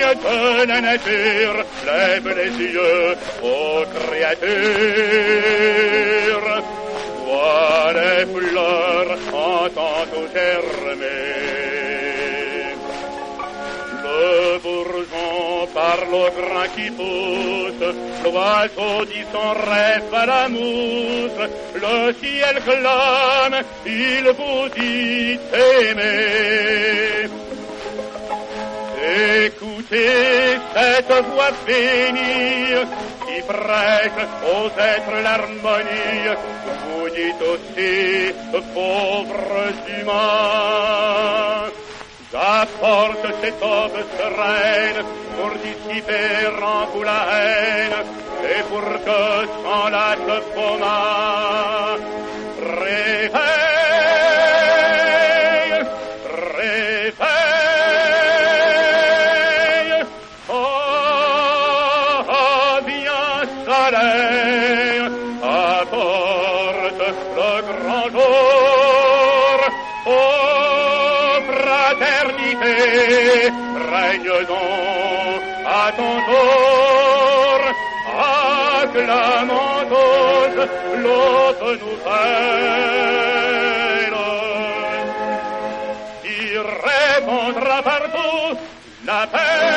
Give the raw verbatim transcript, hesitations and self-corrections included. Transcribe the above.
de la nature, lève les yeux aux créatures. Vois les fleurs, entends tout germer. Le bourgeon parle au grain qui pousse, l'oiseau dit son rêve à la mousse, le ciel clame, il vous dit aimer. Écoutez cette voix bénie qui prête aux êtres l'harmonie. Vous dites aussi, pauvres humains, j'apporte cette aube sereine pour dissiper en vous la haine et pour que sans lâche vos mains réveille, réveille, oh, viens soleil, apporte le grand jour, oh, fraternité, règne donc à ton tour, acclamons tous l'autre nouvelle, qui répondra partout la paix.